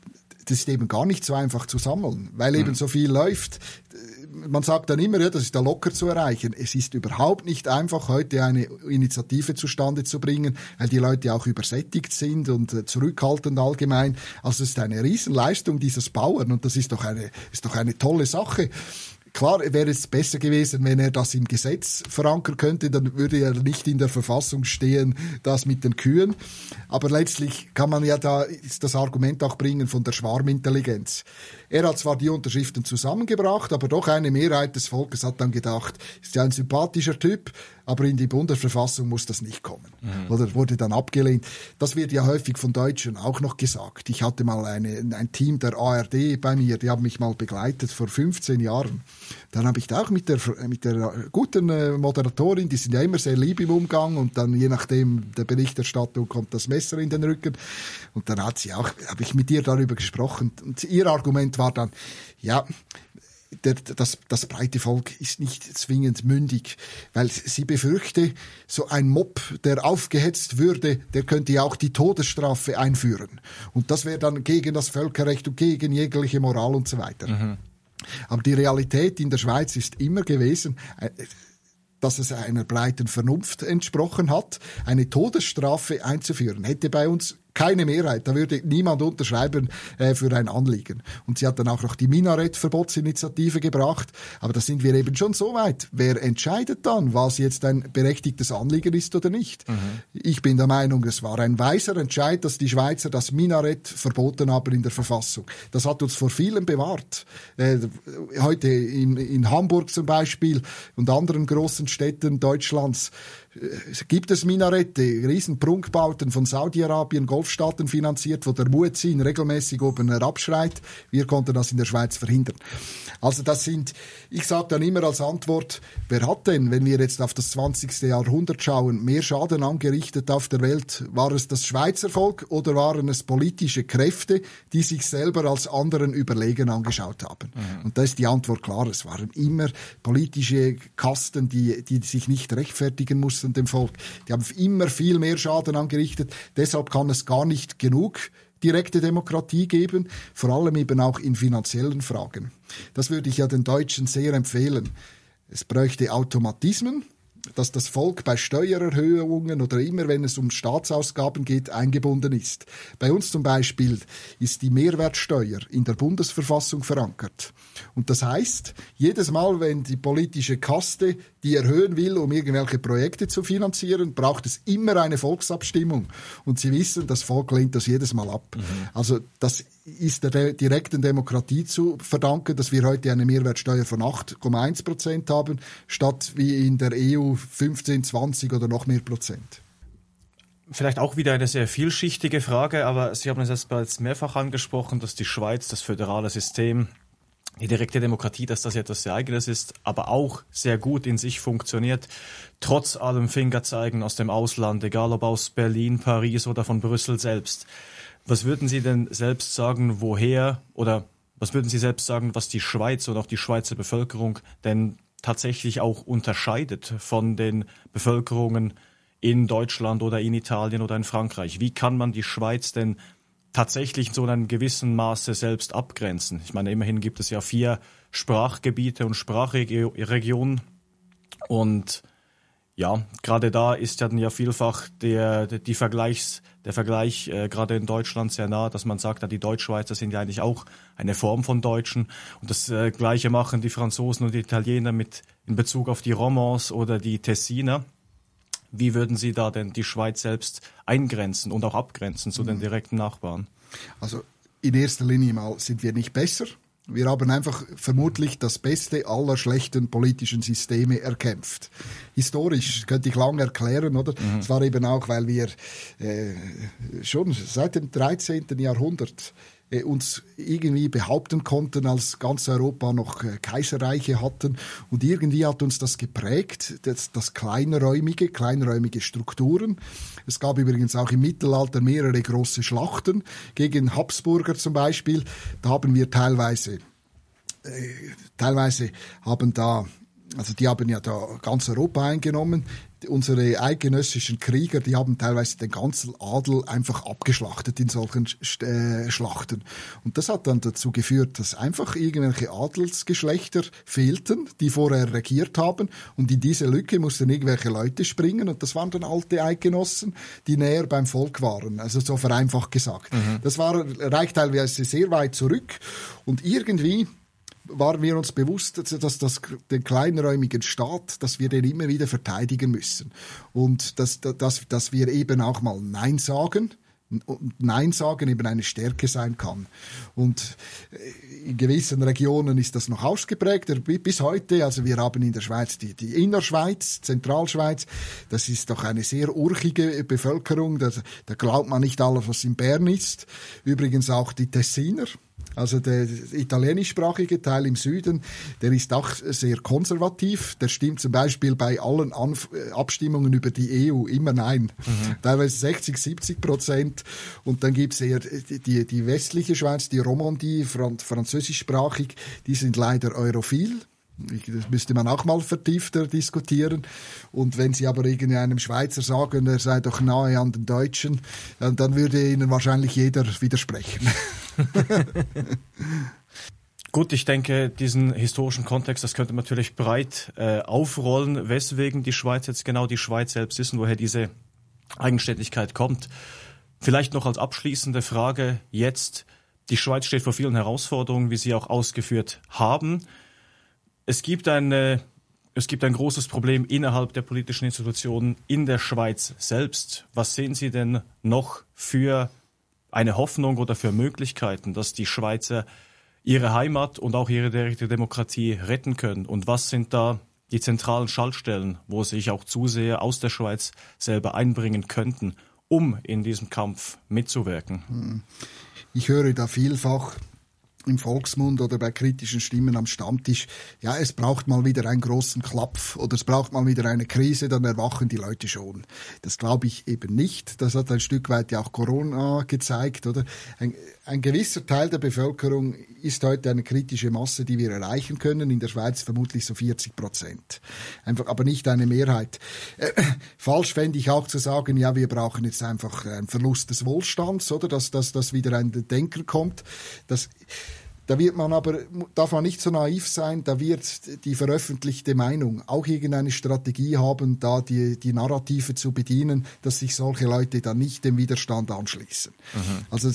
das ist eben gar nicht so einfach zu sammeln, weil eben so viel läuft. Man sagt dann immer, ja, das ist ja locker zu erreichen. Es ist überhaupt nicht einfach, heute eine Initiative zustande zu bringen, weil die Leute auch übersättigt sind und zurückhaltend allgemein. Also es ist eine Riesenleistung dieses Bauern und das ist doch eine, ist doch eine tolle Sache. Klar wäre es besser gewesen, wenn er das im Gesetz verankern könnte, dann würde er nicht in der Verfassung stehen, das mit den Kühen. Aber letztlich kann man ja da das Argument auch bringen von der Schwarmintelligenz. Er hat zwar die Unterschriften zusammengebracht, aber doch eine Mehrheit des Volkes hat dann gedacht, ist ja ein sympathischer Typ, aber in die Bundesverfassung muss das nicht kommen. Mhm. Oder wurde dann abgelehnt. Das wird ja häufig von Deutschen auch noch gesagt. Ich hatte mal eine, ein Team der A R D bei mir, die haben mich mal begleitet vor fünfzehn Jahren. Dann habe ich da auch mit der, mit der guten Moderatorin, die sind ja immer sehr lieb im Umgang und dann je nachdem der Berichterstattung kommt das Messer in den Rücken. Und dann hat sie auch, habe ich mit ihr darüber gesprochen. Und ihr Argument war dann, ja, Der, das, das breite Volk ist nicht zwingend mündig, weil sie befürchte, so ein Mob, der aufgehetzt würde, der könnte ja auch die Todesstrafe einführen. Und das wäre dann gegen das Völkerrecht und gegen jegliche Moral und so weiter. Mhm. Aber die Realität in der Schweiz ist immer gewesen, dass es einer breiten Vernunft entsprochen hat, eine Todesstrafe einzuführen. Hätte bei uns keine Mehrheit, da würde niemand unterschreiben äh, für ein Anliegen. Und sie hat dann auch noch die Minarett-Verbotsinitiative gebracht, aber da sind wir eben schon so weit. Wer entscheidet dann, was jetzt ein berechtigtes Anliegen ist oder nicht? Mhm. Ich bin der Meinung, es war ein weiser Entscheid, dass die Schweizer das Minarett verboten haben in der Verfassung. Das hat uns vor vielem bewahrt. Äh, heute in, in Hamburg zum Beispiel und anderen großen Städten Deutschlands äh, gibt es Minarette, Riesenprunkbauten von Saudi-Arabien, Golf Golfstaaten finanziert, wo der Muezzin regelmäßig oben herabschreit. Wir konnten das in der Schweiz verhindern. Also das sind, ich sage dann immer als Antwort, wer hat denn, wenn wir jetzt auf das zwanzigste Jahrhundert schauen, mehr Schaden angerichtet auf der Welt? War es das Schweizer Volk oder waren es politische Kräfte, die sich selber als anderen überlegen angeschaut haben? Mhm. Und da ist die Antwort klar, es waren immer politische Kasten, die, die sich nicht rechtfertigen mussten dem Volk. Die haben immer viel mehr Schaden angerichtet. Deshalb kann es gar nicht genug direkte Demokratie geben, vor allem eben auch in finanziellen Fragen. Das würde ich ja den Deutschen sehr empfehlen. Es bräuchte Automatismen, dass das Volk bei Steuererhöhungen oder immer, wenn es um Staatsausgaben geht, eingebunden ist. Bei uns zum Beispiel ist die Mehrwertsteuer in der Bundesverfassung verankert. Und das heißt, jedes Mal, wenn die politische Kaste die erhöhen will, um irgendwelche Projekte zu finanzieren, braucht es immer eine Volksabstimmung. Und Sie wissen, das Volk lehnt das jedes Mal ab. Mhm. Also das ist der direkten Demokratie zu verdanken, dass wir heute eine Mehrwertsteuer von acht Komma eins Prozent haben, statt wie in der E U fünfzehn, zwanzig oder noch mehr Prozent. Vielleicht auch wieder eine sehr vielschichtige Frage, aber Sie haben es jetzt bereits mehrfach angesprochen, dass die Schweiz, das föderale System, die direkte Demokratie, dass das etwas sehr Eigenes ist, aber auch sehr gut in sich funktioniert, trotz allem Fingerzeigen aus dem Ausland, egal ob aus Berlin, Paris oder von Brüssel selbst. Was würden Sie denn selbst sagen, woher, oder was würden Sie selbst sagen, was die Schweiz und auch die Schweizer Bevölkerung denn tatsächlich auch unterscheidet von den Bevölkerungen in Deutschland oder in Italien oder in Frankreich? Wie kann man die Schweiz denn tatsächlich in so einem gewissen Maße selbst abgrenzen? Ich meine, immerhin gibt es ja vier Sprachgebiete und Sprachregionen und ja, gerade da ist ja dann ja vielfach der, die Vergleichs, der Vergleich äh, gerade in Deutschland sehr nah, dass man sagt, ja, die Deutschschweizer sind ja eigentlich auch eine Form von Deutschen. Und das äh, Gleiche machen die Franzosen und die Italiener mit in Bezug auf die Romans oder die Tessiner. Wie würden Sie da denn die Schweiz selbst eingrenzen und auch abgrenzen zu den direkten Nachbarn? Also in erster Linie mal sind wir nicht besser. Wir haben einfach vermutlich das Beste aller schlechten politischen Systeme erkämpft. Historisch könnte ich lange erklären, oder? Mhm. Es war eben auch, weil wir äh, schon seit dem dreizehnten Jahrhundert äh, uns irgendwie behaupten konnten, als ganz Europa noch äh, Kaiserreiche hatten. Und irgendwie hat uns das geprägt, das, das kleinräumige, kleinräumige Strukturen. Es gab übrigens auch im Mittelalter mehrere große Schlachten gegen Habsburger zum Beispiel. Da haben wir teilweise, äh, teilweise haben da, also die haben ja da ganz Europa eingenommen. Unsere eidgenössischen Krieger, die haben teilweise den ganzen Adel einfach abgeschlachtet in solchen äh, Schlachten. Und das hat dann dazu geführt, dass einfach irgendwelche Adelsgeschlechter fehlten, die vorher regiert haben. Und in diese Lücke mussten irgendwelche Leute springen. Und das waren dann alte Eidgenossen, die näher beim Volk waren. Also so vereinfacht gesagt. Mhm. Das war, reicht teilweise sehr weit zurück. Und irgendwie waren wir uns bewusst, dass das, den kleinräumigen Staat, dass wir den immer wieder verteidigen müssen. Und dass, dass, dass wir eben auch mal Nein sagen. Und Nein sagen eben eine Stärke sein kann. Und in gewissen Regionen ist das noch ausgeprägter bis heute. Also wir haben in der Schweiz die, die Innerschweiz, Zentralschweiz. Das ist doch eine sehr urchige Bevölkerung. Da, da glaubt man nicht alles, was in Bern ist. Übrigens auch die Tessiner. Also der italienischsprachige Teil im Süden, der ist auch sehr konservativ. Der stimmt zum Beispiel bei allen Anf- Abstimmungen über die E U immer Nein. Mhm. Teilweise sechzig, siebzig Prozent. Und dann gibt es eher die, die westliche Schweiz, die Romandie, fran- französischsprachig, die sind leider europhil. Das müsste man auch mal vertiefter diskutieren. Und wenn Sie aber irgendeinem Schweizer sagen, er sei doch nahe an den Deutschen, dann, dann würde Ihnen wahrscheinlich jeder widersprechen. Gut, ich denke, diesen historischen Kontext, das könnte man natürlich breit äh, aufrollen, weswegen die Schweiz jetzt genau die Schweiz selbst ist und woher diese Eigenständigkeit kommt. Vielleicht noch als abschließende Frage jetzt, die Schweiz steht vor vielen Herausforderungen, wie Sie auch ausgeführt haben. Es gibt eine, es gibt ein großes Problem innerhalb der politischen Institutionen in der Schweiz selbst. Was sehen Sie denn noch für eine Hoffnung oder für Möglichkeiten, dass die Schweizer ihre Heimat und auch ihre direkte Demokratie retten können? Und was sind da die zentralen Schaltstellen, wo sich auch Zuseher aus der Schweiz selber einbringen könnten, um in diesem Kampf mitzuwirken? Ich höre da vielfach im Volksmund oder bei kritischen Stimmen am Stammtisch, ja, es braucht mal wieder einen großen Klapf oder es braucht mal wieder eine Krise, dann erwachen die Leute schon. Das glaube ich eben nicht. Das hat ein Stück weit ja auch Corona gezeigt, oder? Ein, ein gewisser Teil der Bevölkerung ist heute eine kritische Masse, die wir erreichen können. In der Schweiz vermutlich so vierzig Prozent. Einfach, aber nicht eine Mehrheit. Äh, falsch fände ich auch zu sagen, ja, wir brauchen jetzt einfach einen Verlust des Wohlstands, oder? Dass, dass, dass wieder ein Denken kommt. Das, Da wird man aber, darf man nicht so naiv sein, da wird die veröffentlichte Meinung auch irgendeine Strategie haben, da die, die Narrative zu bedienen, dass sich solche Leute dann nicht dem Widerstand anschließen. Mhm. Also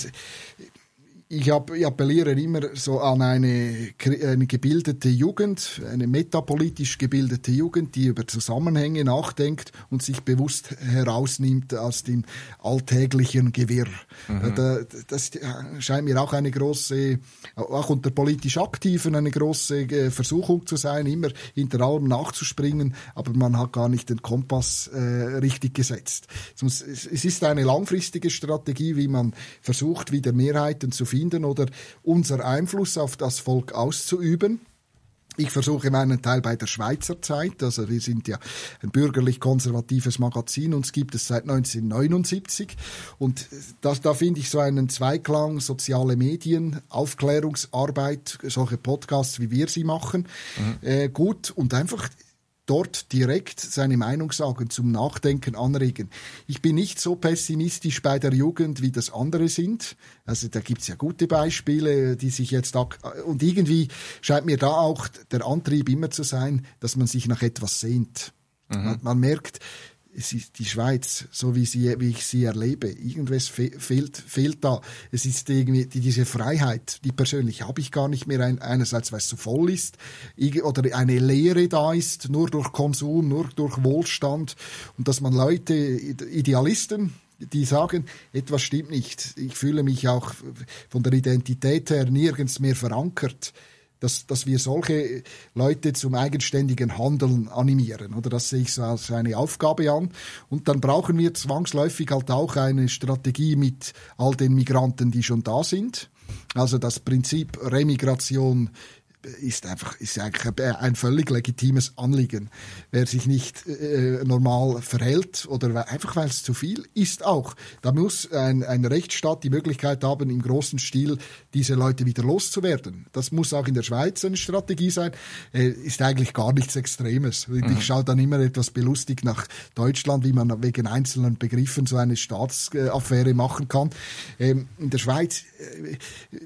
ich, hab, ich appelliere immer so an eine, eine gebildete Jugend, eine metapolitisch gebildete Jugend, die über Zusammenhänge nachdenkt und sich bewusst herausnimmt aus dem alltäglichen Gewirr. Mhm. Das scheint mir auch eine große, auch unter politisch Aktiven eine große Versuchung zu sein, immer hinter allem nachzuspringen, aber man hat gar nicht den Kompass äh, richtig gesetzt. Es ist eine langfristige Strategie, wie man versucht, wieder Mehrheiten zu finden oder unser Einfluss auf das Volk auszuüben. Ich versuche meinen Teil bei der Schweizer Zeit, also wir sind ja ein bürgerlich-konservatives Magazin, uns gibt es seit neunzehnhundertneunundsiebzig und das, da finde ich so einen Zweiklang, soziale Medien, Aufklärungsarbeit, solche Podcasts, wie wir sie machen, mhm. äh, gut und einfach dort direkt seine Meinung sagen, zum Nachdenken anregen. Ich bin nicht so pessimistisch bei der Jugend, wie das andere sind. Also da gibt's ja gute Beispiele, die sich jetzt... Und irgendwie scheint mir da auch der Antrieb immer zu sein, dass man sich nach etwas sehnt. Mhm. Man, man merkt, es ist die Schweiz, so wie, sie, wie ich sie erlebe, irgendwas fe- fehlt, fehlt da. Es ist irgendwie die, diese Freiheit, die persönlich habe ich gar nicht mehr. Ein, einerseits, weil es zu voll ist, oder eine Leere da ist, nur durch Konsum, nur durch Wohlstand. Und dass man Leute, Idealisten, die sagen, etwas stimmt nicht. Ich fühle mich auch von der Identität her nirgends mehr verankert. Dass, dass wir solche Leute zum eigenständigen Handeln animieren. Oder das sehe ich so als eine Aufgabe an. Und dann brauchen wir zwangsläufig halt auch eine Strategie mit all den Migranten, die schon da sind. Also das Prinzip Remigration ist einfach ist eigentlich ein völlig legitimes Anliegen. Wer sich nicht äh, normal verhält oder einfach weil es zu viel ist auch, da muss ein, ein Rechtsstaat die Möglichkeit haben, im großen Stil diese Leute wieder loszuwerden. Das muss auch in der Schweiz eine Strategie sein. Äh, ist eigentlich gar nichts Extremes. Mhm. Ich schaue dann immer etwas belustigt nach Deutschland, wie man wegen einzelnen Begriffen so eine Staatsaffäre machen kann. Ähm, in der Schweiz äh,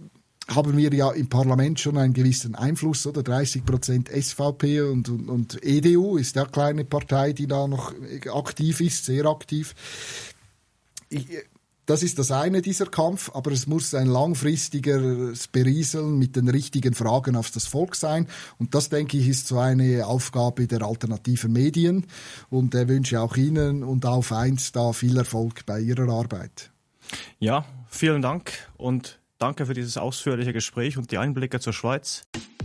haben wir ja im Parlament schon einen gewissen Einfluss, oder? dreißig Prozent S V P und, und, und E D U ist ja eine kleine Partei, die da noch aktiv ist, sehr aktiv. Ich, das ist das eine, dieser Kampf, aber es muss ein langfristiges Berieseln mit den richtigen Fragen auf das Volk sein. Und das, denke ich, ist so eine Aufgabe der alternativen Medien. Und ich wünsche auch Ihnen und auf eins da viel Erfolg bei Ihrer Arbeit. Ja, vielen Dank und danke für dieses ausführliche Gespräch und die Einblicke zur Schweiz.